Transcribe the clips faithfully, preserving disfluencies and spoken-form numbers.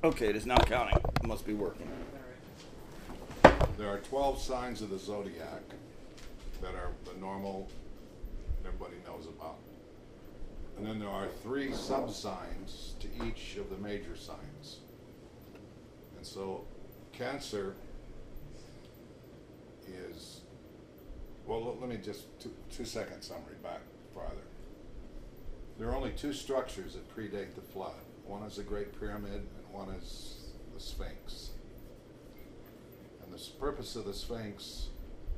Okay, it is now counting. It must be working. There are twelve signs of the zodiac that are the normal, everybody knows about. And then there are three sub-signs to each of the major signs. And so Cancer is, well, let me just, two, two second summary back farther. There are only two structures that predate the flood. One is the Great Pyramid and one is the Sphinx. And the purpose of the Sphinx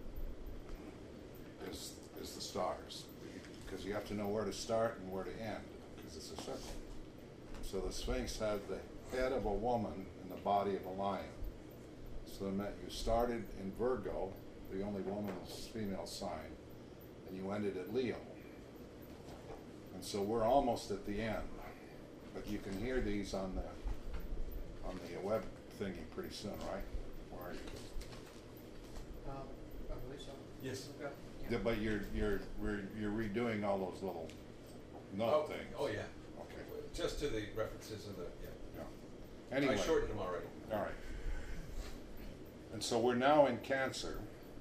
is, is the stars, because you have to know where to start and where to end, because it's a circle. So the Sphinx had the head of a woman and the body of a lion. So it meant you started in Virgo, the only woman's female sign, and you ended at Leo. And so we're almost at the end, but you can hear these on the on the web thingy pretty soon, right? Where are you? Um, I believe so. Yes. Yeah. Yeah, but you're you're we're, you're redoing all those little note Oh, things. oh, yeah. Okay. Just to the references and the, yeah. Yeah. Anyway. I shortened them already. All right. And so we're now in Cancer,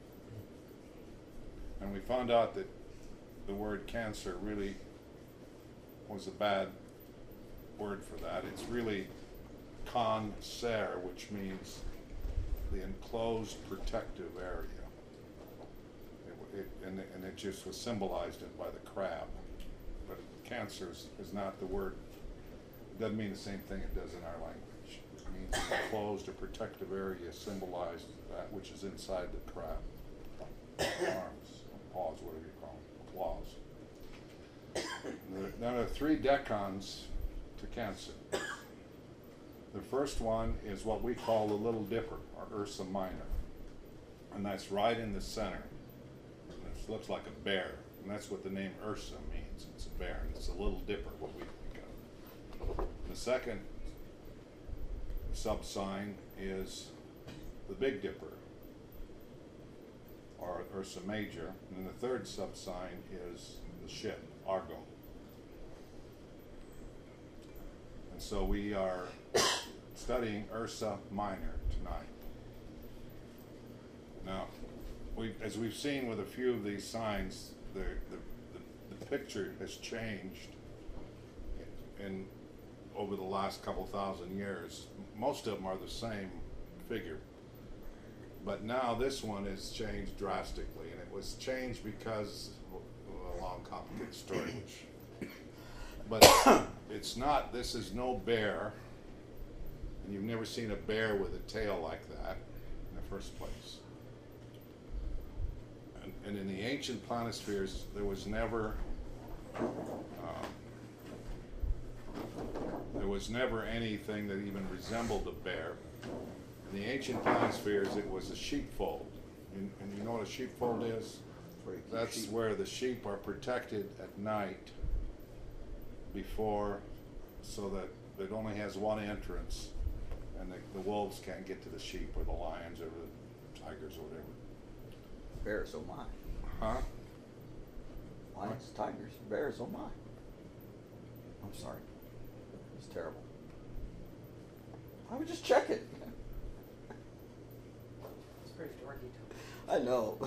and we found out that the word cancer really was a bad word for that. It's really con-ser, which means the enclosed protective area. It, it, and, it, and it just was symbolized in by the crab. But cancer is, is not the word. It doesn't mean the same thing it does in our language. It means an enclosed or protective area symbolized that which is inside the crab. Arms, paws, whatever you call them, claws. There, now there are three decans to Cancer. The first one is what we call the Little Dipper, or Ursa Minor. And that's right in the center. It looks like a bear, and that's what the name Ursa means. It's a bear, and it's a Little Dipper, what we think of. The second sub-sign is the Big Dipper, or Ursa Major, and then the third sub-sign is the ship, Argo. And so we are studying Ursa Minor tonight. Now, we, as we've seen with a few of these signs, the, the, the, the picture has changed in, over the last couple thousand years. Most of them are the same figure. But now this one has changed drastically, and it was changed because of a long, complicated story, which, but it's not, this is no bear, and you've never seen a bear with a tail like that in the first place. And, and in the ancient planispheres, there was never, uh, there was never anything that even resembled a bear. In the ancient planispheres, it was a sheepfold. And, and you know what a sheepfold is? That's sheep. where the sheep are protected at night before, so that it only has one entrance, and the, the wolves can't get to the sheep, or the lions, or the tigers, or whatever. Bears, oh my. Huh? Lions, tigers, bears, oh my. I'm sorry. It's terrible. I would just check it. It's pretty dorky. I know.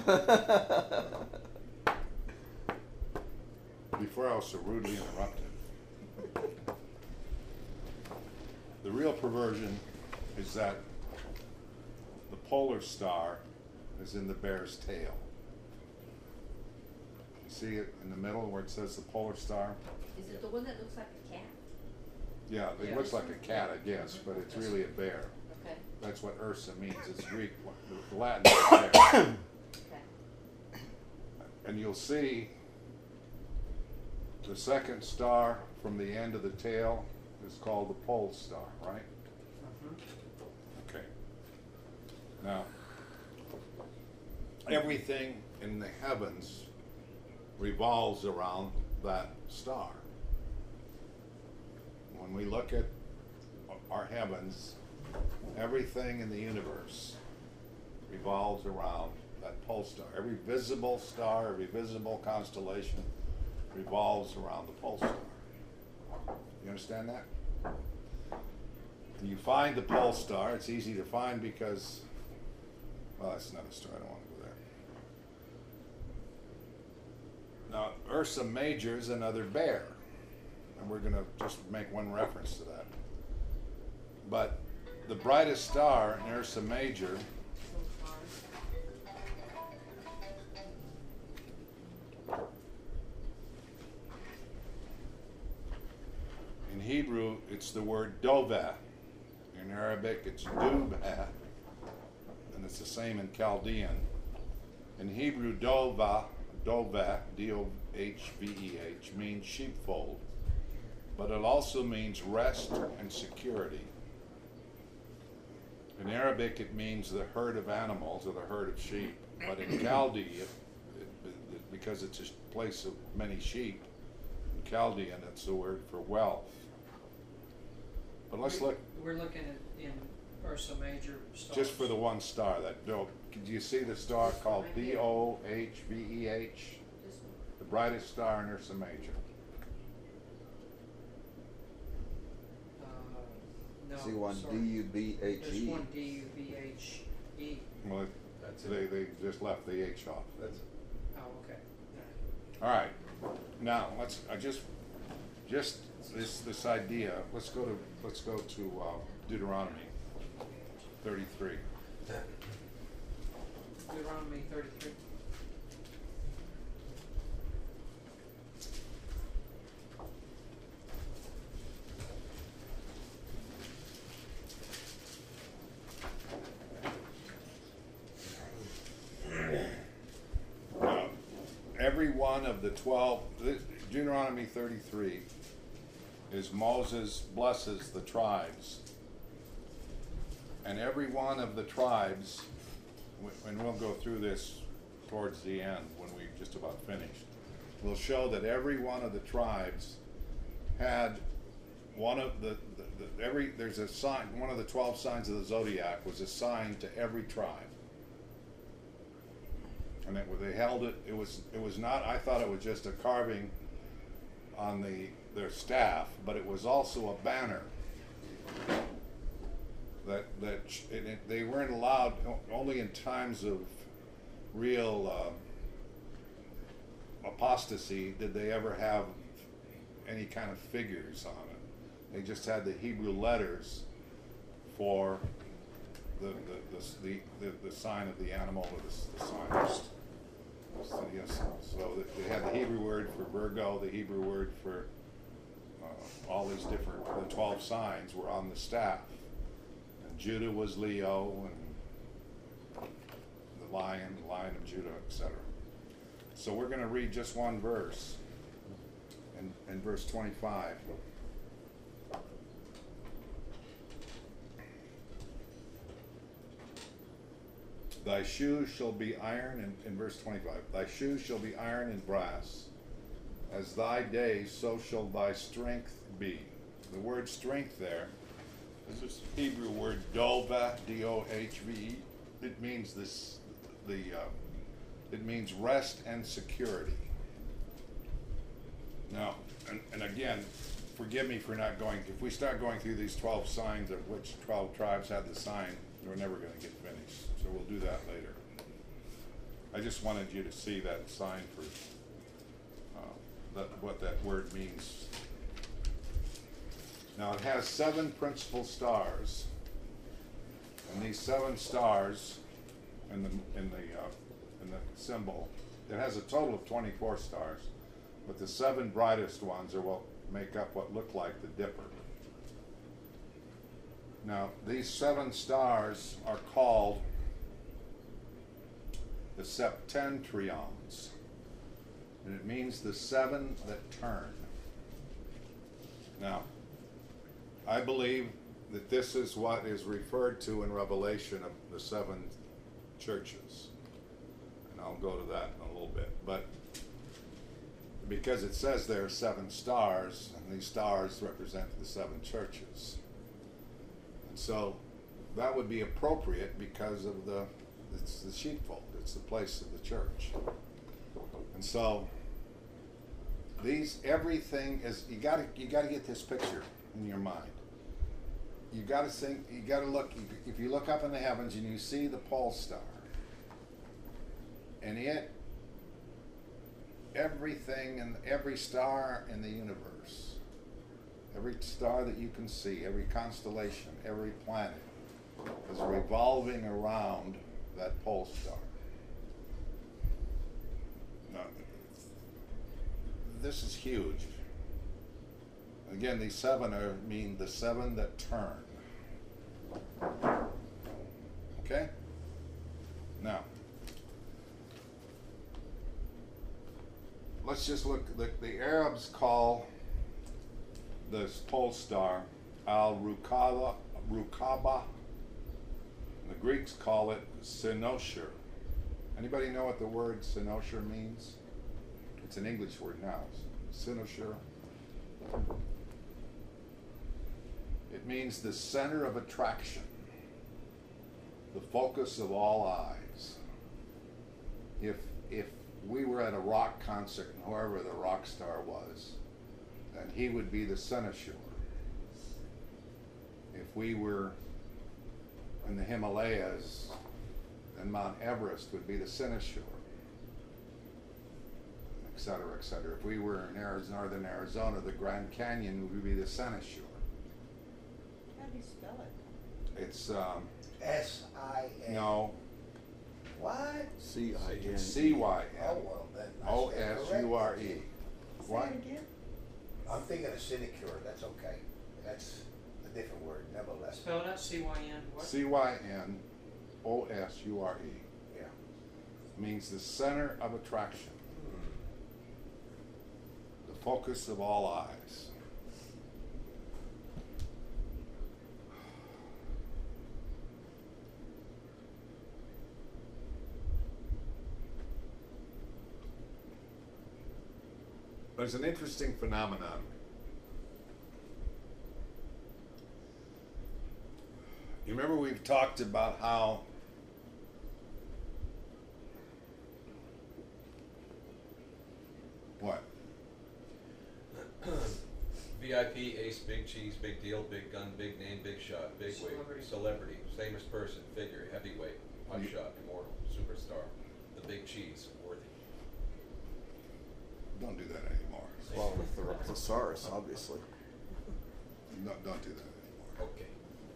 Before I was so rudely interrupted. The real perversion is that the polar star is in the bear's tail. You see it in the middle where it says the polar star? Is it the one that looks like a cat? Yeah, it Yeah. looks like a cat, I guess, but it's really a bear. Okay. That's what Ursa means. It's Greek. The Latin is bear. Okay. And you'll see the second star from the end of the tail is called the pole star, right? Mm-hmm. Okay. Now, everything in the heavens revolves around that star. When we look at our heavens, everything in the universe revolves around that pole star. Every visible star, every visible constellation revolves around the pole star. You understand that? you find the pole star. It's easy to find because, well, that's another story. I don't want to go there. Now, Ursa Major is another bear, and we're going to just make one reference to that. But the brightest star in Ursa Major in Hebrew, it's the word dovah. In Arabic, it's dubha, and it's the same in Chaldean. In Hebrew, dovah, dovah, D O H V E H, means sheepfold, but it also means rest and security. In Arabic, it means the herd of animals or the herd of sheep, but in Chaldee, it, it, it, because it's a place of many sheep, in Chaldean, it's the word for wealth. But let's look We're looking at, in Ursa Major stars. just for the one star. That do, do you see the star called D O H V E H? This one. The brightest star in Ursa Major. Uh, no, See one sorry. D U B H There's E. one D U B H E. Well, That's they, it. they just left the H off. That's, Oh, okay. All right. Now let's. I just, just this this idea. Let's go to let's go to uh, Deuteronomy thirty-three. Deuteronomy thirty-three. Uh, every one of the twelve. Deuteronomy thirty-three is Moses blesses the tribes, and every one of the tribes, and we'll go through this towards the end when we just about finished, will show that every one of the tribes had one of the, the, the every there's a sign. One of the twelve signs of the zodiac was assigned to every tribe. And it, they held it. It was. It was not. I thought it was just a carving on the their staff, but it was also a banner. That that it, it, they weren't allowed only in times of real uh, apostasy did they ever have any kind of figures on it. They just had the Hebrew letters for the the the the, the, the sign of the animal or the, the sign. So, yes, so they had the Hebrew word for Virgo, the Hebrew word for uh, all these different, the twelve signs were on the staff. And Judah was Leo, and the lion, the lion of Judah, et cetera. So we're going to read just one verse, in, in verse twenty-five. Thy shoes shall be iron, in, in verse twenty-five, thy shoes shall be iron and brass. As thy days, so shall thy strength be. The word strength there is this Hebrew word dovah, D O H V E. It means this, the, uh, it means rest and security. Now, and, and again, forgive me for not going, if we start going through these twelve signs of which twelve tribes had the sign, we're never going to get finished. So we'll do that later. I just wanted you to see that sign for uh, that, what that word means. Now it has seven principal stars, and these seven stars in the in the uh, in the symbol, it has a total of twenty-four stars, but the seven brightest ones are what make up what look like the Dipper. Now, these seven stars are called the septentrions, and it means the seven that turn. Now, I believe that this is what is referred to in Revelation of the seven churches, and I'll go to that in a little bit. But because it says there are seven stars, and these stars represent the seven churches. So that would be appropriate because of the, it's the sheepfold, it's the place of the church. And so these, everything is, you gotta, you gotta get this picture in your mind. you got to think. You got to look. If you look up in the heavens and you see the pole star, and it, everything and every star in the universe, every star that you can see, every constellation, every planet, is revolving around that pole star. Now, this is huge. Again, these seven are mean the seven that turn. Okay? Now, let's just look. The, the Arabs call this pole star Al-Rukaba, Rukaba. The Greeks call it Cynosure. Anybody know what the word Cynosure means? It's an English word now. Cynosure. It means the center of attraction, the focus of all eyes. If if we were at a rock concert and whoever the rock star was, then he would be the cynosure. If we were in the Himalayas, then Mount Everest would be the cynosure, et cetera, et cetera. If we were in Arizona, northern Arizona, the Grand Canyon would be the cynosure. How do you spell it? It's, um, S I N. no, What? C I N. C Y Oh, N well, then. I O stand S U R E. corrected. What? Say it again. I'm thinking of sinecure, that's okay. That's a different word, nevertheless. Spell it out, C Y N, what? C Y N O S U R E. Yeah. Means the center of attraction, Hmm. the focus of all eyes. There's an interesting phenomenon. You remember we've talked about how what? V I P, ace, big cheese, big deal, big gun, big name, big shot, big Celebrity. weight, celebrity, famous person, figure, heavyweight, hot You- shot, immortal, superstar, the big cheese, worthy. Don't do that anymore. Well, with the thesaurus, obviously. Don't, don't do that anymore. Okay.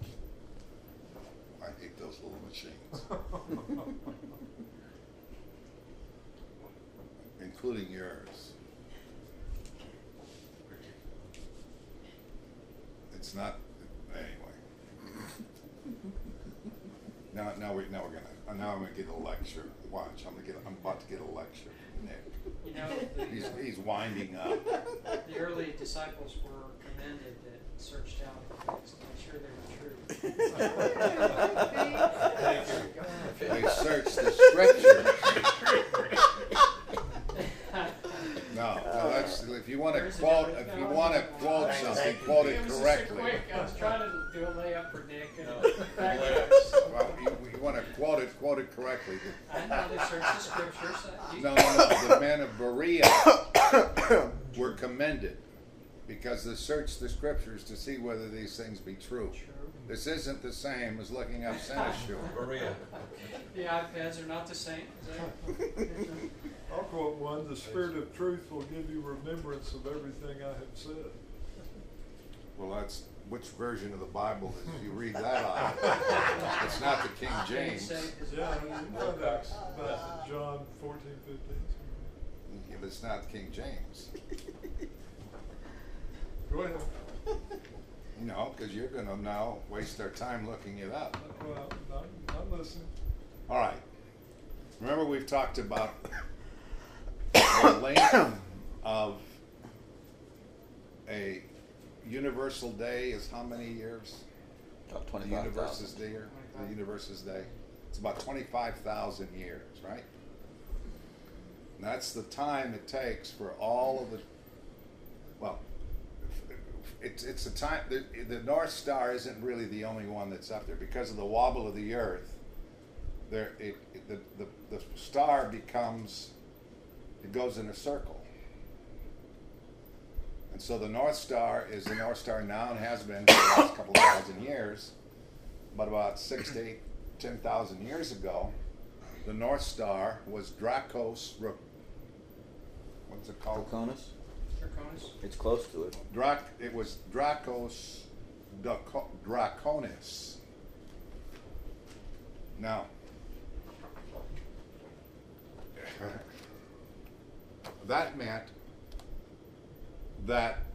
I hate those little machines. Including yours. It's not, anyway. Now, now we, now we're gonna, now I'm gonna get a lecture. Watch, I'm gonna get, I'm about to get a lecture from Nick. You know, the, He's, uh, he's winding up. the early disciples were commended that searched out things to make sure they were true. They searched the scripture. No, no, that's, if you wanna There's a quote, joke. if you No, wanna no, quote no. something, Thank you. quote It it was just a correctly. quick, I was trying to do a layup for Nick and No. back Well, you, you wanna quote it, quote it correctly. I know they searched the scriptures. uh, you- No, no, no, the men of Berea were commended because they searched the scriptures to see whether these things be true. True. This isn't the same as looking up cynosure. Maria, The iPads are not the same. Is that- I'll quote one, the spirit of truth will give you remembrance of everything I have said. Well, that's, which version of the Bible is, you read that out? It's not the King Can't James. say 'cause Yeah, it's- you can find that about John fourteen, fifteen. Yeah, but it's not King James. Go ahead. No, because you're gonna now waste our time looking it up. Well, I'm, I'm listening. All right. Remember we've talked about the length of a universal day is how many years? About The twenty-five universe's thousand. day, the universe's day. It's about twenty-five thousand years, right? And that's the time it takes for all of the, well, it's it's the time. The, the North Star isn't really the only one that's up there because of the wobble of the Earth. There, it, it, the, the the star becomes, it goes in a circle, And so the North Star is the North Star now and has been for the last couple thousand years. But about six to eight, ten thousand years ago, the North Star was Dracos. Ro- What's it called? Draconis? Draconis? It's close to it. Drac. It was Dracos Draco- Draconis. Now, that meant that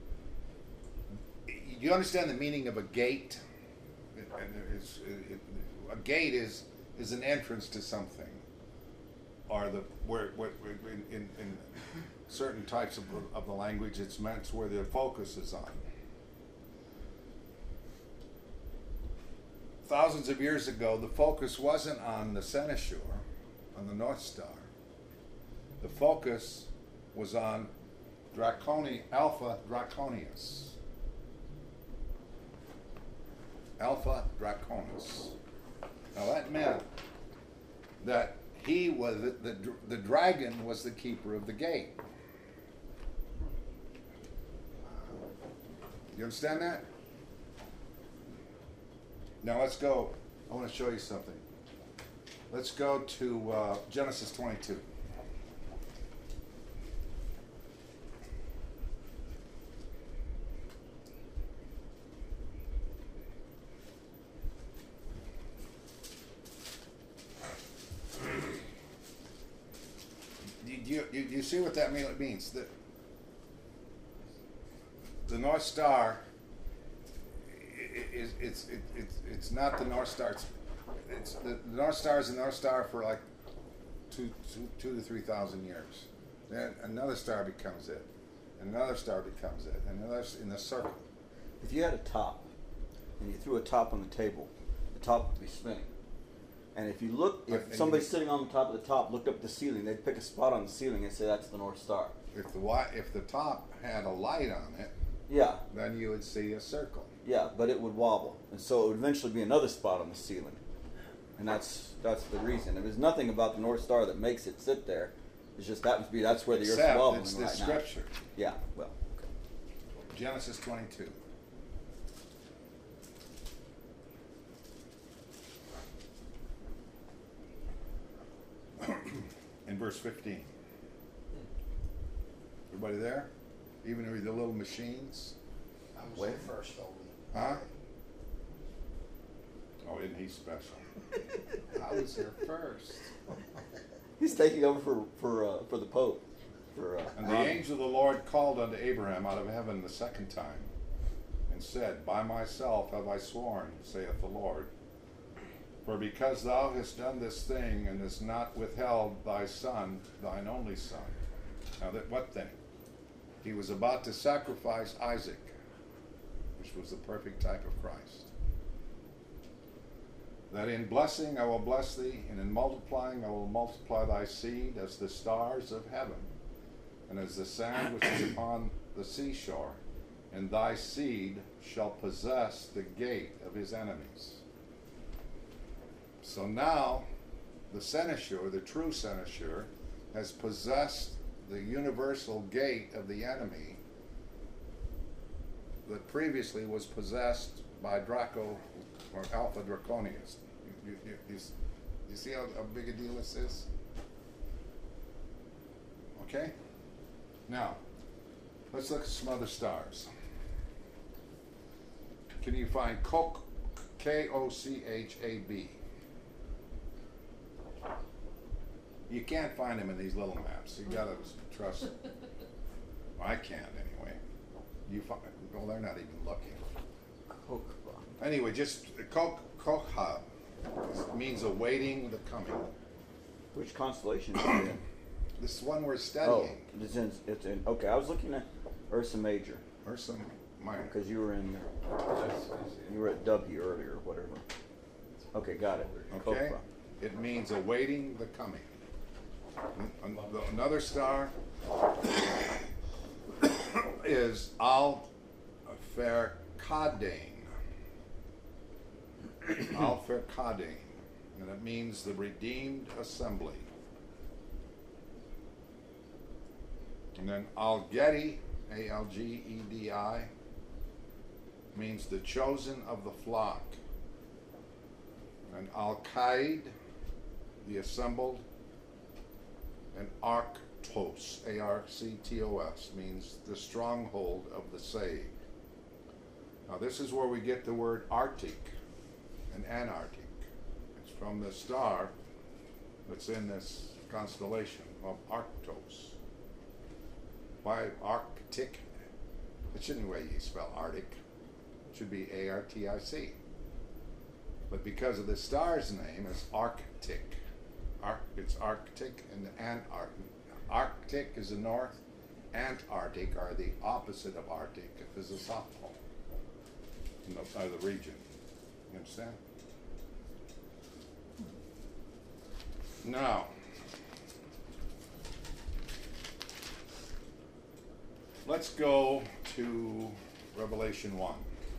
you understand the meaning of a gate. It- it's- it- a gate is is an entrance to something, or the where, where in, in, in certain types of, of the language, it's meant where the focus is on. Thousands of years ago, the focus wasn't on the Seneschur, on the North Star. The focus was on Draconi, Alpha Draconis. Alpha Draconis. Now that meant that he was, the, the, the dragon was the keeper of the gate. You understand that? Now let's go. I want to show you something. Let's go to uh, Genesis twenty-two. Do you, you, you see what that means? The, the North Star is it's it, it's it's not the North Star. It's, it's the, the North Star is the North Star for like two two two to three thousand years. Then another star becomes it, and another star becomes it, and another in the circle. If you had a top and you threw a top on the table, the top would be spinning. And if you look, But- if and somebody you- sitting on the top of the top looked up at the ceiling, they'd pick a spot on the ceiling and say that's the North Star. If the wi- if the top had a light on it, Yeah, then you would see a circle. yeah, but it would wobble, and so it would eventually be another spot on the ceiling, and that's that's the reason. And there's nothing about the North Star that makes it sit there. It's just happens to be that's where the Earth's Except wobbling it's right the now. scripture, Yeah, well, okay. Genesis twenty-two. In verse fifteen. Everybody there? Even with the little machines? I was Wait. there first, only. Huh? Oh, isn't he special? I was here first. He's taking over for for uh, for the Pope. For uh, And the angel of the Lord called unto Abraham out of heaven the second time, and said, By myself have I sworn, saith the Lord, for because thou hast done this thing, and hast not withheld thy son, thine only son. Now that what thing? He was about to sacrifice Isaac, which was the perfect type of Christ. That in blessing I will bless thee, and in multiplying I will multiply thy seed as the stars of heaven, and as the sand which is upon the seashore, and thy seed shall possess the gate of his enemies. So now, the Seneschur, the true Seneschur, has possessed the universal gate of the enemy that previously was possessed by Draco or Alpha Draconius. You, you, you, you see how, how big a deal this is? Okay? Now, let's look at some other stars. Can you find K O C H A B? You can't find them in these little maps. You gotta trust. I can't anyway. You find? Well, they're not even looking. Kokba. Anyway, just Kok Kokhab means awaiting the coming. Which constellation is it in? This one we're Oh, studying. it's in. It's in. Okay, I was looking at Ursa Major Ursa Minor. because you were in. You were at W earlier, whatever. Okay, got it. Okay? Kokba. It means awaiting the coming. An- an- Another star is Al Farkadain. Al Farkadain. And it means the redeemed assembly. And then Al Getty A L G E D I, means the chosen of the flock. And Al-Qaid, the assembled. And Arctos, A R C T O S, means the stronghold of the saved. Now this is where we get the word Arctic and Antarctic. It's from the star that's in this constellation of Arctos. Why Arctic? It shouldn't be the way you spell Arctic. It should be A R T I C. But because of the star's name, it's Arctic. Arc, it's Arctic and Antarctic. Arctic is the north. Antarctic are the opposite of Arctic. It is the south pole in the, uh, the region. You understand? Now, let's go to Revelation one.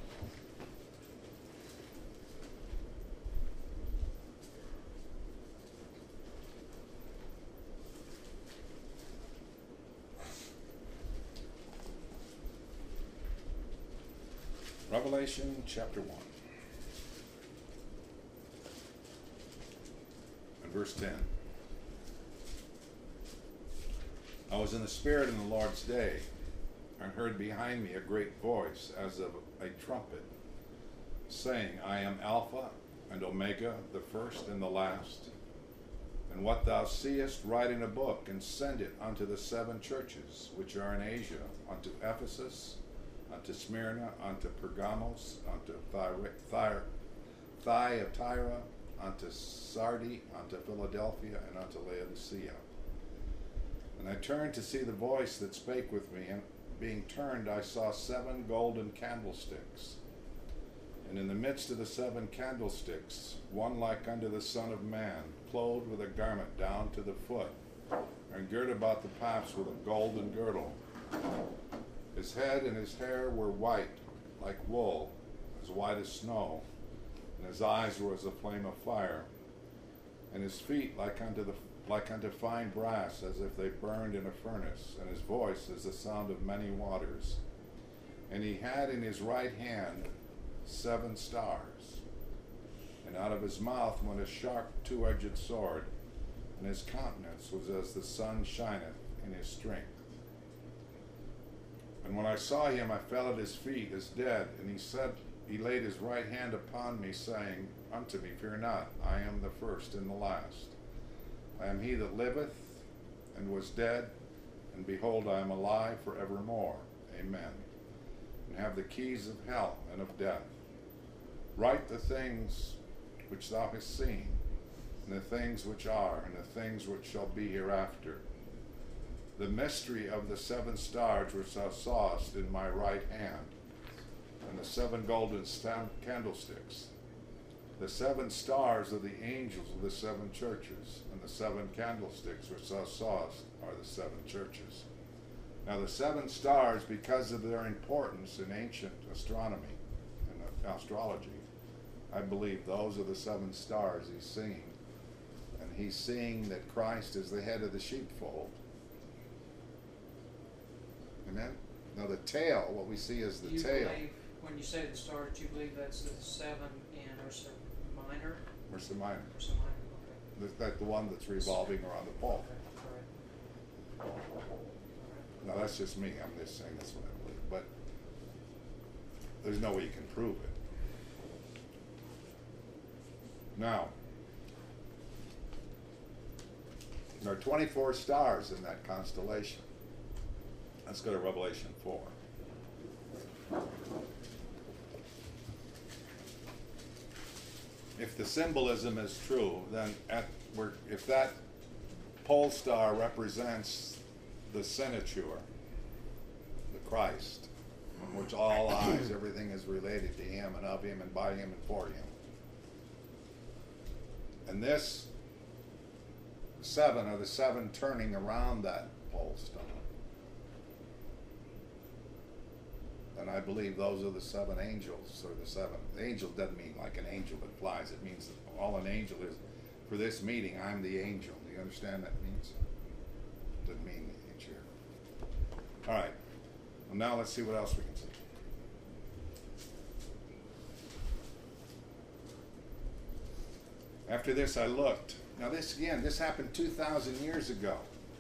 Revelation chapter one and verse ten. I was in the Spirit in the Lord's day, and heard behind me a great voice as of a trumpet, saying, I am Alpha and Omega, the first and the last. And what thou seest, write in a book, and send it unto the seven churches which are in Asia, unto Ephesus, unto Smyrna, unto Pergamos, unto Thyatira, Thyatira, unto Sardis, unto Philadelphia, and unto Laodicea. And I turned to see the voice that spake with me, and being turned I saw seven golden candlesticks. And in the midst of the seven candlesticks, one like unto the Son of Man, clothed with a garment down to the foot, and girt about the paps with a golden girdle. His head and his hair were white, like wool, as white as snow, and his eyes were as a flame of fire, and his feet like unto the like unto fine brass, as if they burned in a furnace, and his voice as the sound of many waters. And he had in his right hand seven stars, and out of his mouth went a sharp two-edged sword, and his countenance was as the sun shineth in his strength. And when I saw him, I fell at his feet as dead, and he said, he laid his right hand upon me, saying unto me, Fear not, I am the first and the last. I am he that liveth, and was dead, and behold, I am alive for evermore. Amen. And have the keys of hell and of death. Write the things which thou hast seen, and the things which are, and the things which shall be hereafter. The mystery of the seven stars which thou sawest in my right hand, and the seven golden stand candlesticks. The seven stars are the angels of the seven churches, and the seven candlesticks which thou sawest are the seven churches. Now the seven stars, because of their importance in ancient astronomy and astrology, I believe those are the seven stars he's seeing. And he's seeing that Christ is the head of the sheepfold. Amen? Now the tail, what we see is the you tail. Believe, when you say the stars, you believe that's the seven in Ursa Minor? Ursa Minor. Ursa Minor, okay. That's the one that's revolving around the pole. Okay, all right. All right. Now that's just me, I'm just saying that's what I believe, but there's no way you can prove it. Now, there are twenty-four stars in that constellation. Let's go to Revelation four. If the symbolism is true, then at, we're, if that pole star represents the Senator, the Christ, in which all eyes, everything is related to him and of him and by him and for him. And this seven are the seven turning around that pole star. And I believe those are the seven angels, or the seven. Angel doesn't mean like an angel that flies. It means that all an angel is. For this meeting, I'm the angel. Do you understand what that means? Doesn't mean the angel. All right. Well, now let's see what else we can see. After this I looked. Now this again, this happened two thousand years ago.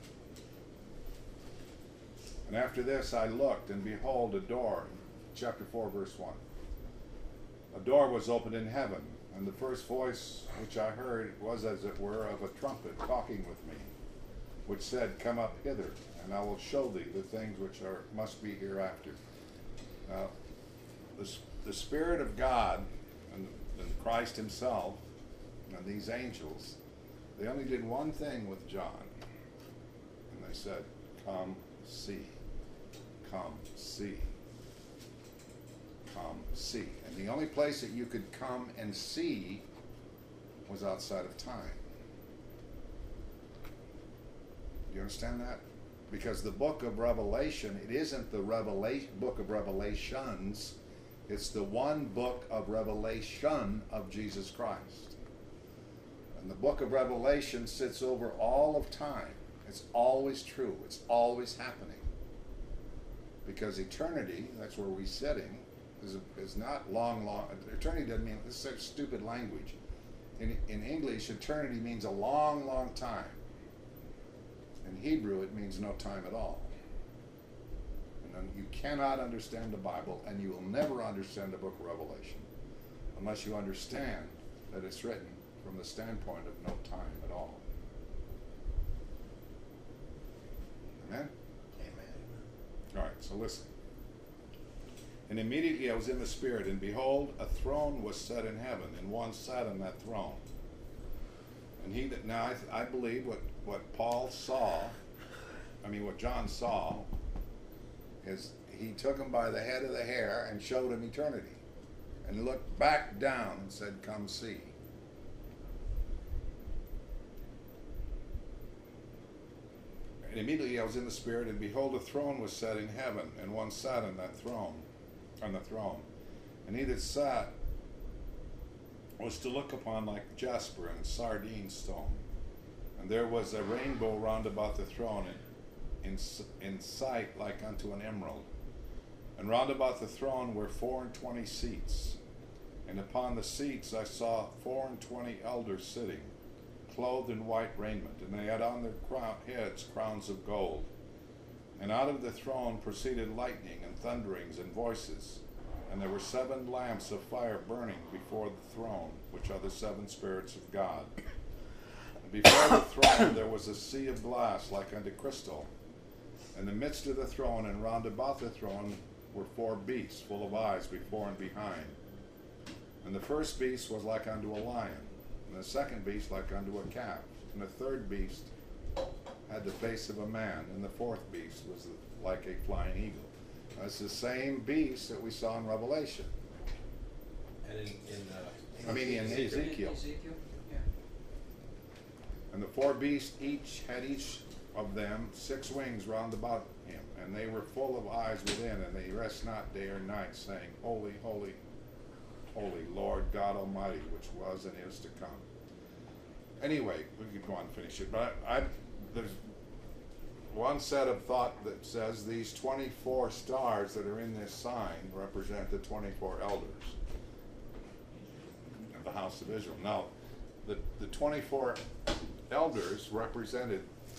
And after this I looked, and behold, a door, chapter four, verse one. A door was opened in heaven, and the first voice which I heard was as it were of a trumpet talking with me, which said, Come up hither, and I will show thee the things which are must be hereafter. Now, the, the Spirit of God and, and Christ himself and these angels, they only did one thing with John. And they said, Come see. Come see. Come see. And the only place that you could come and see was outside of time. You understand that? Because the book of Revelation, it isn't the Revelation, book of Revelations, it's the one book of revelation of Jesus Christ. And the book of Revelation sits over all of time. It's always true. It's always happening. Because eternity, that's where we're sitting, is, is not long, long. Eternity doesn't mean, this is such stupid language. In, in English, eternity means a long, long time. In Hebrew, it means no time at all. And then you cannot understand the Bible, and you will never understand the book of Revelation unless you understand that it's written from the standpoint of no time at all. Amen? Amen. All right, so listen. And immediately I was in the Spirit, and behold, a throne was set in heaven, and one sat on that throne. And he that, now I, th- I believe what, what Paul saw, I mean what John saw, is he took him by the head of the hair and showed him eternity. And looked back down and said, Come see. And immediately I was in the Spirit, and behold, a throne was set in heaven, and one sat on that throne, on the throne. And he that sat was to look upon like jasper and sardine stone. And there was a rainbow round about the throne, in, in, in sight like unto an emerald. And round about the throne were four and twenty seats. And upon the seats I saw four and twenty elders sitting, clothed in white raiment, and they had on their crown, heads crowns of gold. And out of the throne proceeded lightning and thunderings and voices. And there were seven lamps of fire burning before the throne, which are the seven spirits of God. And before the throne there was a sea of glass like unto crystal. In the midst of the throne and round about the throne were four beasts full of eyes before and behind. And the first beast was like unto a lion, and the second beast like unto a calf, and the third beast had the face of a man, and the fourth beast was like a flying eagle. That's the same beast that we saw in Revelation. And in, in uh, I mean, in Ezekiel. Ezekiel, yeah. And the four beasts each had each of them six wings round about him, and they were full of eyes within, and they rest not day or night, saying, Holy, holy, holy, Lord God Almighty, which was and is to come. Anyway, we could go on and finish it, but I, I there's one set of thought that says these twenty-four stars that are in this sign represent the twenty-four elders of the house of Israel. Now, the, the twenty-four elders represented.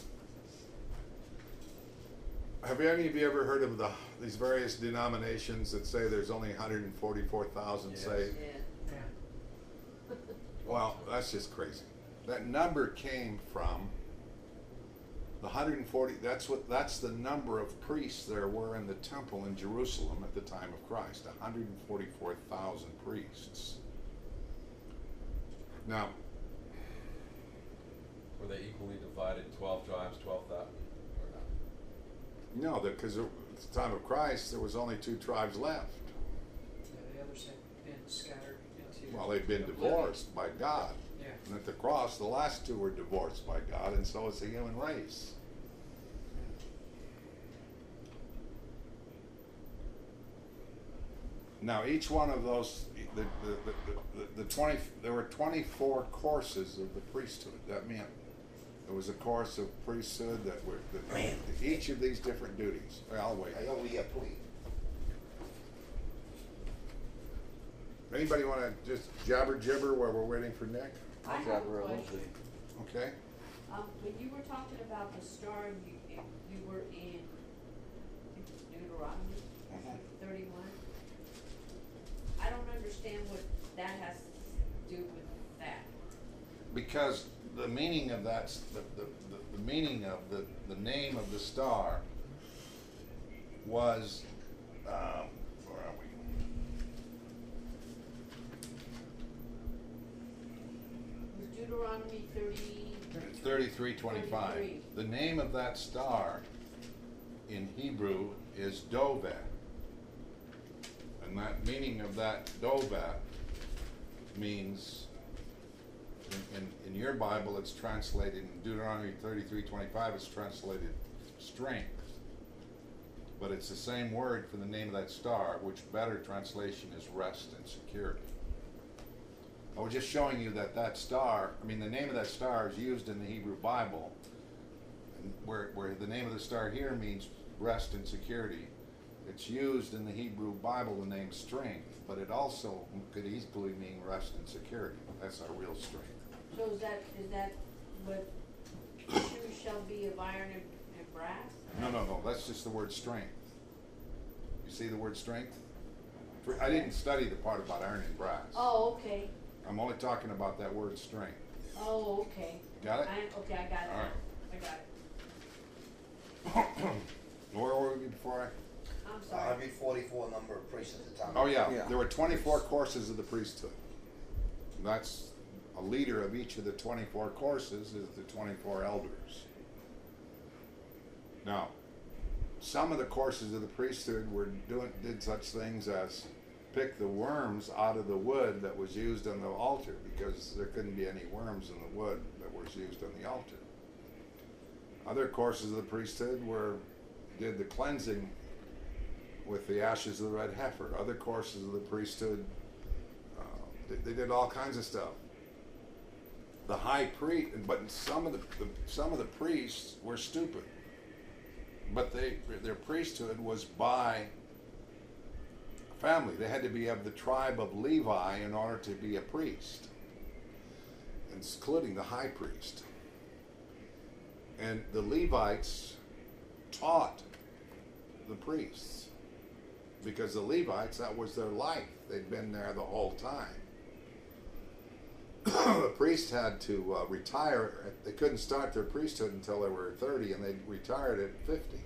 Have any of you ever heard of the these various denominations that say there's only one hundred forty-four thousand Yes. saved? Yeah. Yeah. Well, that's just crazy. That number came from the one hundred forty. That's what. That's the number of priests there were in the temple in Jerusalem at the time of Christ. one hundred forty-four thousand priests. Now, were they equally divided, twelve tribes, twelve thousand, or not? no, because at the time of Christ there was only two tribes left. Yeah, the others had been scattered into. Well, they've been oblivion. divorced by God. Yeah. And at the cross, the last two were divorced by God, and so is the human race. Now, each one of those, the, the, the, the, the twenty, there were twenty-four courses of the priesthood. That meant there was a course of priesthood that were, that Man. each of these different duties. Well, I'll wait. Aleluia, please. Anybody wanna just jabber jibber while we're waiting for Nick? I have Jabber a a little question. bit. Okay? Um, when you were talking about the star, you, you were in Deuteronomy thirty-one. I don't understand what that has to do with that. Because the meaning of that, s- the, the, the, the meaning of the, the name of the star was, um, where are we? It was Deuteronomy thirty, It's thirty-three twenty-five. thirty-three. The name of that star in Hebrew is Dovah. And that meaning of that Dovah means, in, in, in your Bible, it's translated, in Deuteronomy thirty-three twenty-five, it's translated strength. But it's the same word for the name of that star, which better translation is rest and security. I was just showing you that that star, I mean, the name of that star is used in the Hebrew Bible, and where, where the name of the star here means rest and security. It's used in the Hebrew Bible, the name strength, but it also could easily mean rest and security. That's our real strength. so is that, is that what shoes shall be of iron and, and brass? No, no, no, that's just the word strength. You see the word strength? For- I didn't study the part about iron and brass. Oh, okay, I'm only talking about that word strength. oh, okay. Got it? I, okay, I got it All now, right. I got it. Where were we before I? I'm one sorry. hundred forty-four number of priests at the time. Oh, yeah, Yeah. there were twenty-four courses of the priesthood. That's, a leader of each of the twenty-four courses is the twenty-four elders. Now, some of the courses of the priesthood were doing, did such things as pick the worms out of the wood that was used on the altar, because there couldn't be any worms in the wood that was used on the altar. Other courses of the priesthood were, did the cleansing with the ashes of the red heifer. Other courses of the priesthood, uh, they, they did all kinds of stuff. The high priest, but some of the, the some of the priests were stupid. But they their priesthood was by family. They had to be of the tribe of Levi in order to be a priest, including the high priest. And the Levites taught the priests, because the Levites, that was their life. They'd been there the whole time. The priests had to uh, retire. They couldn't start their priesthood until they were thirty, and they retired at fifty.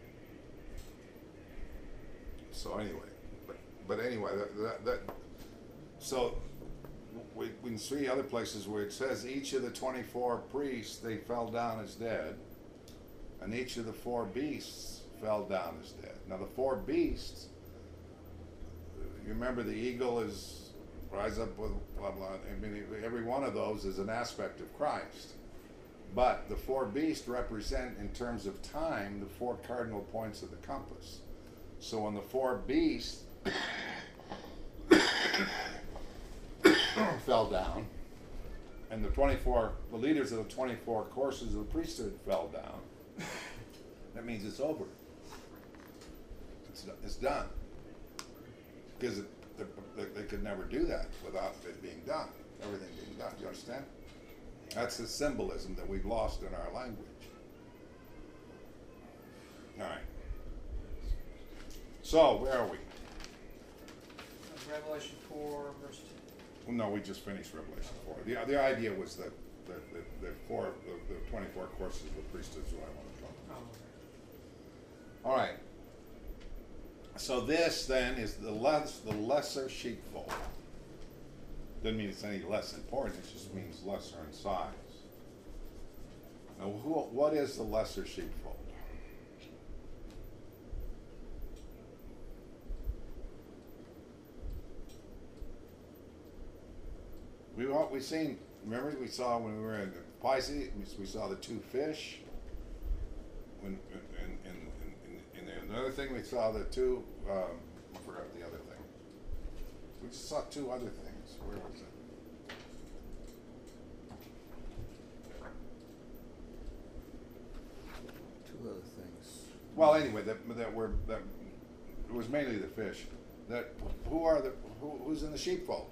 So anyway, but, but anyway, that, that, that so we, we can see other places where it says each of the twenty-four priests, they fell down as dead, and each of the four beasts fell down as dead. Now the four beasts, you remember the eagle is rise up with blah blah. I mean, every one of those is an aspect of Christ. But the four beasts represent, in terms of time, the four cardinal points of the compass. So when the four beasts fell down, and the twenty-four, the leaders of the twenty-four courses of the priesthood fell down, that means it's over. It's, it's done. Because it, they, they could never do that without it being done, everything being done. Do you understand? That's the symbolism that we've lost in our language. All right. So, where are we? Revelation four, verse two. No, we just finished Revelation four. The, the idea was that the, the, the four, the, the twenty-four courses of the priesthood is what I want to talk about. Oh, okay. All right. So this then is the less the lesser sheepfold. Doesn't mean it's any less important. It just means lesser in size. Now, who, what is the lesser sheepfold? We all, we seen. Remember we saw when we were in Pisces. We, we saw the two fish. When and and. And another thing we saw the two, um, I forgot the other thing. We just saw two other things. Where was it? Two other things. Well, anyway, that that were that it was mainly the fish. that who are the who, who's in the sheepfold?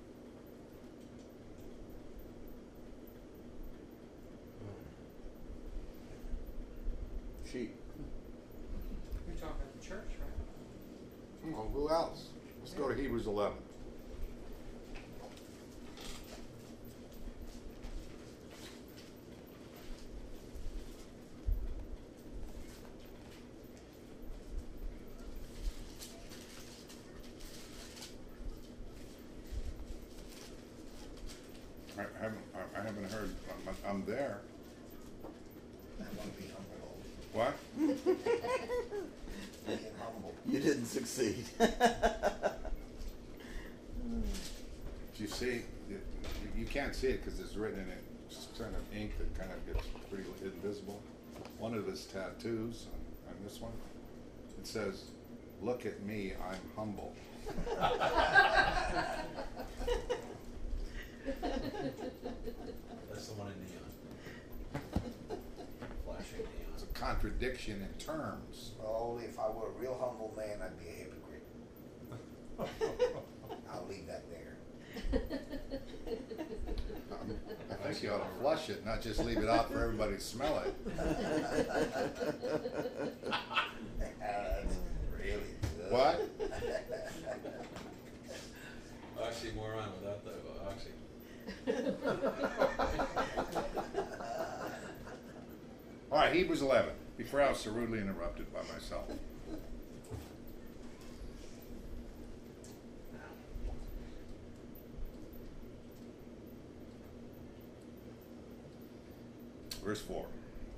Sheep. You're talking about the church, right? Well, who else? Let's go to Hebrews eleven. I haven't, I haven't heard, I'm, I'm there. I want to be humble. What? Being humble. You didn't succeed. Do you see, you, you can't see it because it's written in it, just kind of ink that kind of gets pretty invisible. One of his tattoos on, on this one, it says, "Look at me, I'm humble." That's the one in neon. Flashing neon. It's a contradiction in terms. Well, only if I were a real humble man, I'd be a hypocrite. I'll leave that there. Um, I think you ought to flush it, not just leave it out for everybody to smell it. That's really good. What? Oxymoron without the oxy. All right, Hebrews eleven, before I was so rudely interrupted by myself. Verse four.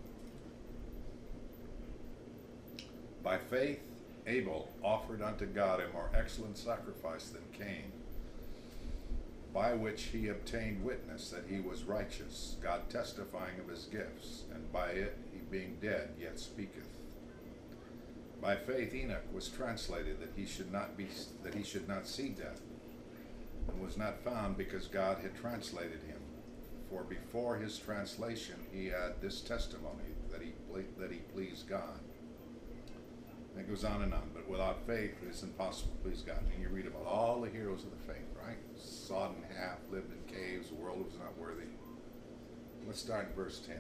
By faith, Abel offered unto God a more excellent sacrifice than Cain, by which he obtained witness that he was righteous, God testifying of his gifts, and by it he being dead yet speaketh. By faith Enoch was translated that he should not be that he should not see death, and was not found because God had translated him. For before his translation he had this testimony that he ple- that he pleased God. And it goes on and on, but without faith it is impossible to please God. And you read about all the heroes of the faith, right? Sawed in half, lived in caves, the world was not worthy. Let's start in verse ten.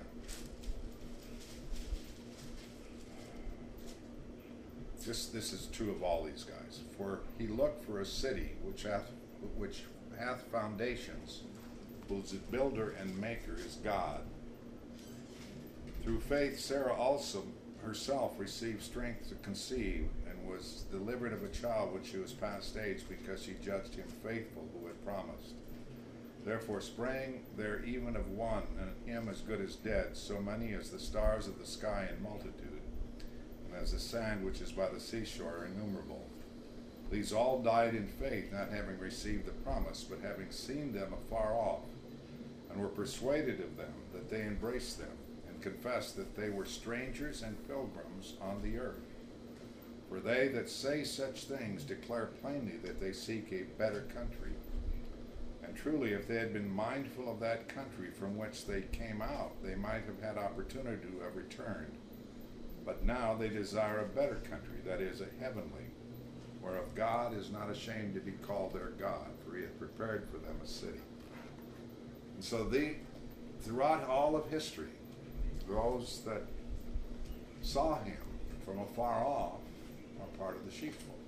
This, this is true of all these guys. For he looked for a city which hath, which hath foundations, whose builder and maker is God. Through faith Sarah also herself received strength to conceive, and was delivered of a child when she was past age, because she judged him faithful who had promised. Therefore sprang there even of one, and him as good as dead, so many as the stars of the sky in multitude, and as the sand which is by the seashore innumerable. These all died in faith, not having received the promise, but having seen them afar off, and were persuaded of them that they embraced them, and confessed that they were strangers and pilgrims on the earth. For they that say such things declare plainly that they seek a better country. And truly, if they had been mindful of that country from which they came out, they might have had opportunity to have returned. But now they desire a better country, that is, a heavenly, whereof God is not ashamed to be called their God, for he hath prepared for them a city. And so the, throughout all of history, those that saw him from afar off are part of the sheepfold.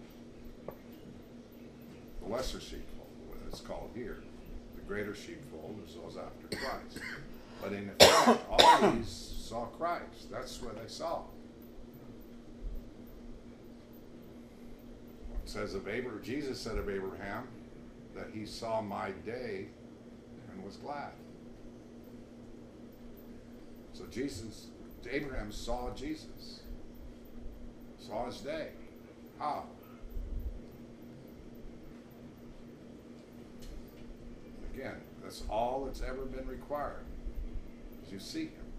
The lesser sheepfold, what it's called here. The greater sheepfold is those after Christ. But in effect, all these saw Christ. That's what they saw. It says of Abraham, Jesus said of Abraham that he saw my day and was glad. So Jesus, Abraham saw Jesus, saw his day. How? Again, that's all that's ever been required, is you see him.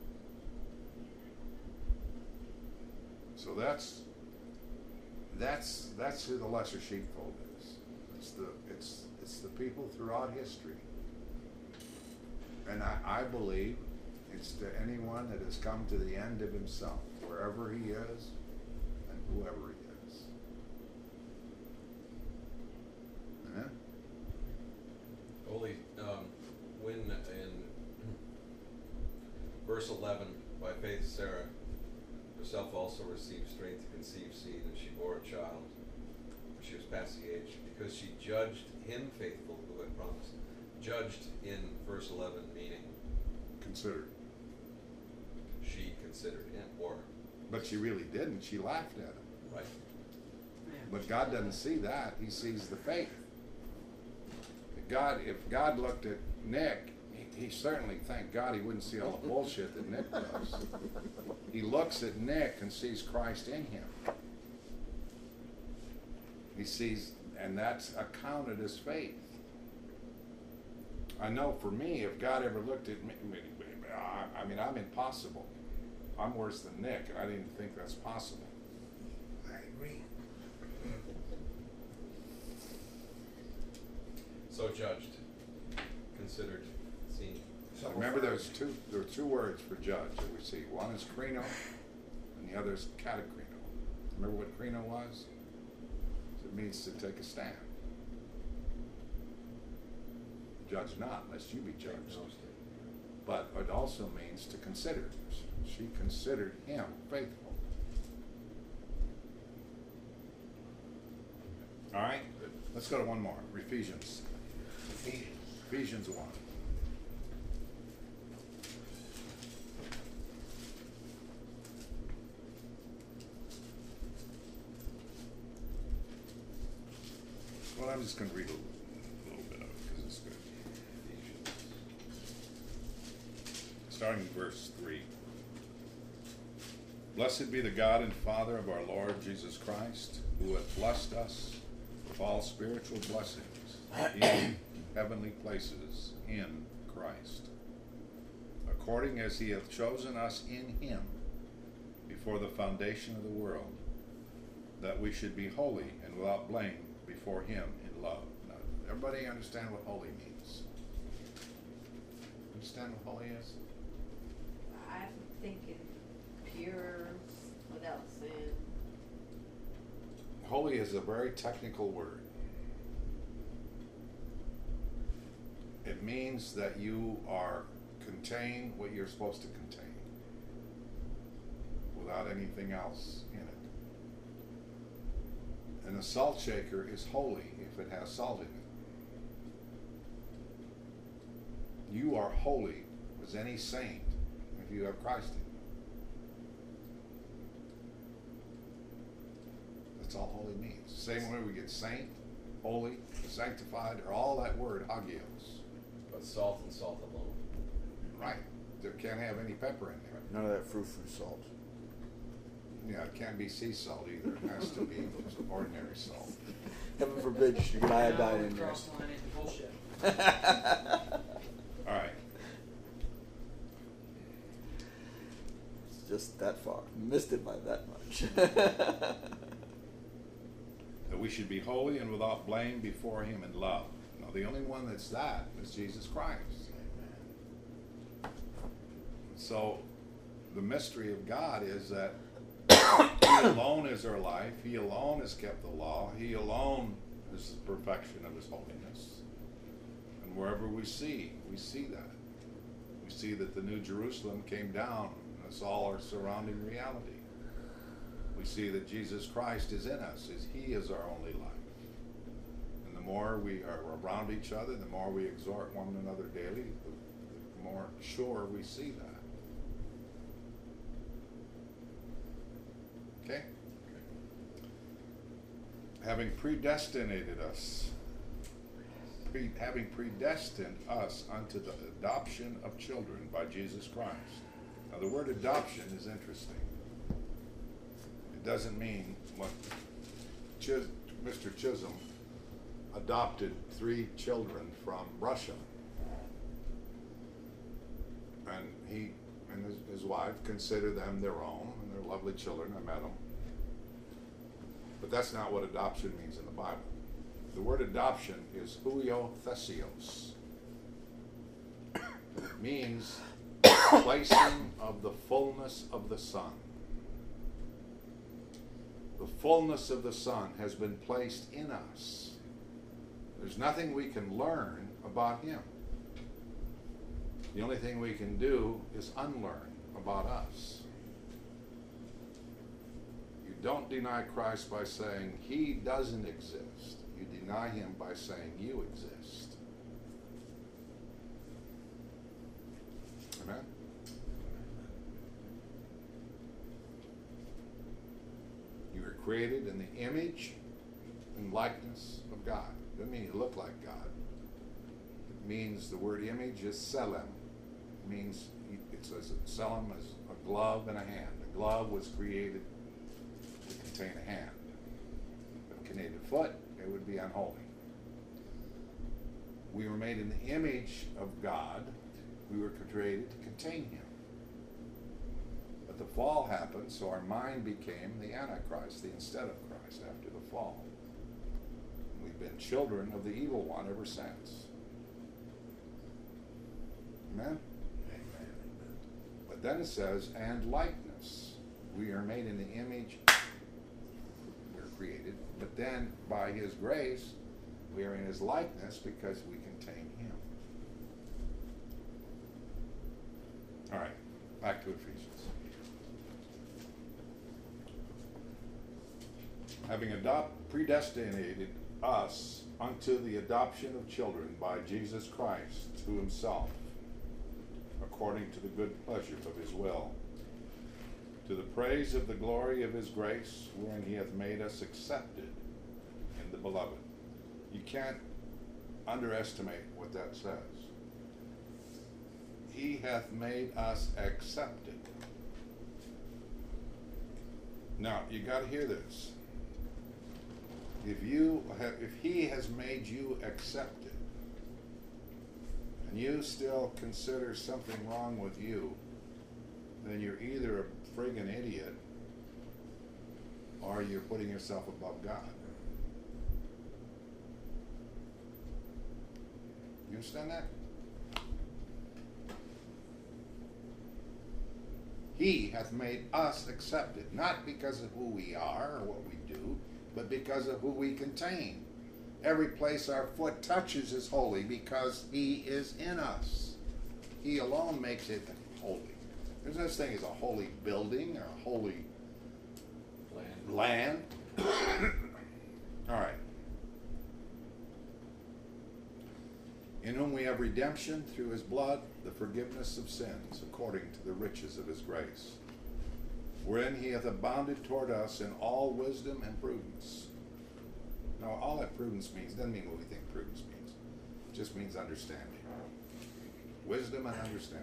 So that's that's that's who the lesser sheepfold is. It's the it's it's the people throughout history. And I, I believe it's to anyone that has come to the end of himself, wherever he is and whoever he is. verse eleven, by faith Sarah herself also received strength to conceive seed, and she bore a child. She was past the age, because she judged him faithful who had promised. Judged in verse eleven, meaning Considered. she considered him, or, But she really didn't. She laughed at him. right? Yeah. But God doesn't see that. He sees the faith. If God, if God looked at Nick, he, he certainly, thank God, he wouldn't see all the bullshit that Nick does. He looks at Nick and sees Christ in him. He sees, and that's accounted as faith. I know for me, if God ever looked at me, I, I mean, I'm impossible. I'm worse than Nick, and I didn't think that's possible. I agree. So judged, considered, seen. So Remember, far- there's two. There are two words for judge that we see. One is krino, and the other is katakrino. Remember what krino was? It means to take a stand. Judge not, lest you be judged. But it also means to consider. She considered him faithful. All right, let's go to one more. Ephesians. Ephesians. Ephesians one. Well, I'm just going to read a little, little bit of it because it's good. Starting in verse three. Blessed be the God and Father of our Lord Jesus Christ, who hath blessed us with all spiritual blessings in heavenly places in Christ, according as he hath chosen us in him before the foundation of the world, that we should be holy and without blame before him in love. Now, everybody understand what holy means? Understand what holy is? I'm thinking pure, without sin. Holy is a very technical word. It means that you are contain what you're supposed to contain without anything else in it. And a salt shaker is holy if it has salt in it. You are holy as any saint if you have Christ in you. That's all holy means. Same way we get saint, holy, sanctified, or all that word, hagios. But salt and salt alone. Right. There can't have any pepper in there. None of that frou-frou salt. Yeah, it can't be sea salt either. It has to be just ordinary salt. Heaven forbid you should get iodine Now in we there. cross the line into bullshit. All right. It's just that far. Missed it by that much. That we should be holy and without blame before him in love. Now, the only one that's that is Jesus Christ. So, the mystery of God is that he alone is our life. He alone has kept the law. He alone is the perfection of his holiness. And wherever we see, we see that. We see that the New Jerusalem came down, and it's all our surrounding reality. We see that Jesus Christ is in us, as he is our only life. And the more we are around each other, the more we exhort one another daily, the, the more sure we see that. Okay? Having predestinated us, pre, having predestined us unto the adoption of children by Jesus Christ. Now the word adoption is interesting. It doesn't mean what Chis, Mister Chisholm adopted three children from Russia. And he and his, his wife consider them their own, and they're lovely children. I met them. But that's not what adoption means in the Bible. The word adoption is huiothesios. It means placing of the fullness of the Son. The fullness of the Son has been placed in us. There's nothing we can learn about him. The only thing we can do is unlearn about us. You don't deny Christ by saying he doesn't exist. You deny him by saying you exist. Amen? You were created in the image and likeness of God. Doesn't mean you look like God. It means the word image is selem. It means it says selem is a glove and a hand. A glove was created to contain a hand. If it contained a foot, it would be unholy. We were made in the image of God. We were created to contain him. But the fall happened, so our mind became the Antichrist, the instead of Christ, after the fall. We've been children of the evil one ever since. Amen? Amen. But then it says, and likeness. We are made in the image, we're created, but then by his grace, we are in his likeness because we contain him. All right, back to Ephesians. Having adopt, predestinated us unto the adoption of children by Jesus Christ to himself, according to the good pleasure of his will, to the praise of the glory of his grace, wherein he hath made us accepted in the beloved. You can't underestimate what that says. He hath made us accepted. Now, you got to hear this. If you have, if he has made you accepted, and you still consider something wrong with you, then you're either a friggin' idiot or you're putting yourself above God. You understand that? He hath made us accepted, not because of who we are or what we do, but because of who we contain. Every place our foot touches is holy because he is in us. He alone makes it holy. There's no such thing as a holy building or a holy land. land. All right. In whom we have redemption through his blood, the forgiveness of sins, according to the riches of his grace, wherein he hath abounded toward us in all wisdom and prudence. Now, all that prudence means doesn't mean what we think prudence means. It just means understanding. Wisdom and understanding.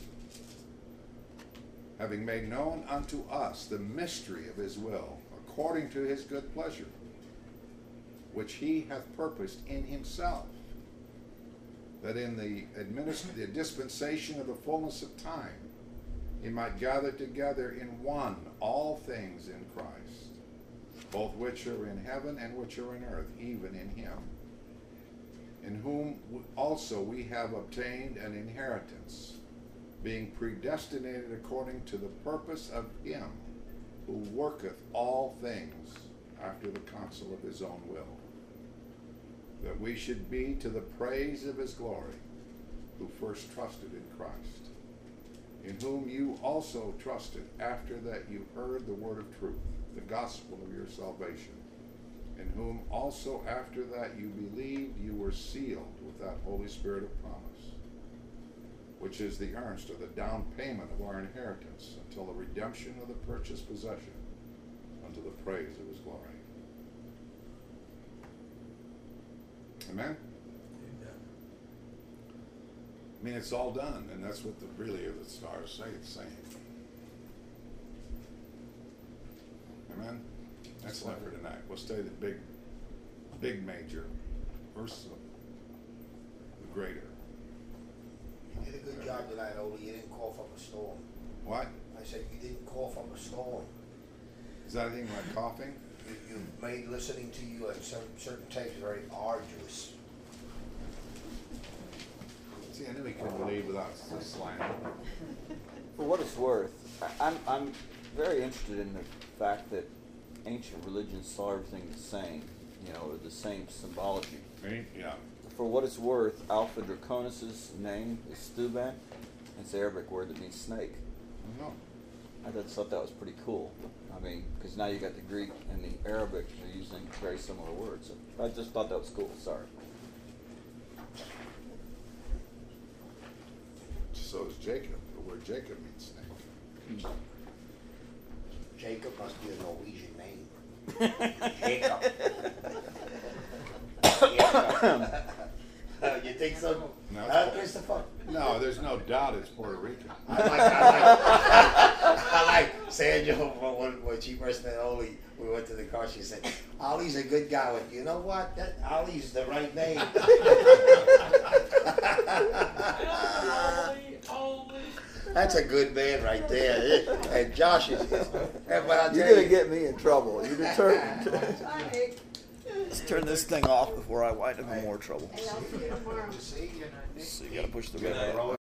Having made known unto us the mystery of his will, according to his good pleasure, which he hath purposed in himself, that in the, administ- the dispensation of the fullness of time, he might gather together in one all things in Christ, both which are in heaven and which are in earth, even in him, in whom also we have obtained an inheritance, being predestinated according to the purpose of him who worketh all things after the counsel of his own will, that we should be to the praise of his glory, who first trusted in Christ, in whom you also trusted after that you heard the word of truth, the gospel of your salvation, in whom also after that you believed you were sealed with that Holy Spirit of promise, which is the earnest or the down payment of our inheritance until the redemption of the purchased possession unto the praise of his glory. Amen? Amen. I mean, it's all done, and that's what the really the stars say it's saying. Amen? That's enough for tonight. We'll stay the big, big major versus the greater. You did a good job tonight, Odie. You didn't cough up a storm. What? I said you didn't cough up a storm. Is that anything like coughing? You, you made listening to you at certain, certain tapes very arduous. See, I knew he couldn't leave without the slam. For what it's worth, I- I'm, I'm very interested in the fact that ancient religions saw everything the same, you know, or the same symbology. Me? Yeah. The for what it's worth, Alpha Draconis's name is Stuban. It's the Arabic word that means snake. I know. I just thought that was pretty cool. I mean, because now you got the Greek and the Arabic, they're using very similar words. So I just thought that was cool. Sorry. So is Jacob. The word Jacob means snake. Jacob must be a Norwegian name. Jacob. Jacob. You think so? No, Huh, it's- Christopher? No, there's no doubt it's Puerto Rican. I like, I like, I like Sandra when, when she first met Oli. We went to the car. She said, "Ollie's a good guy." With you know what? That Ollie's the right name. Holy, holy. That's a good man right there. And Josh is. is and what I'll You're tell gonna you, get me in trouble. You're determined. Bye, Nick. Let's turn this thing off before I wind up in more trouble. Hey, I'll see you tomorrow. see, Good night, Nick. So you gotta push the Good red night. button.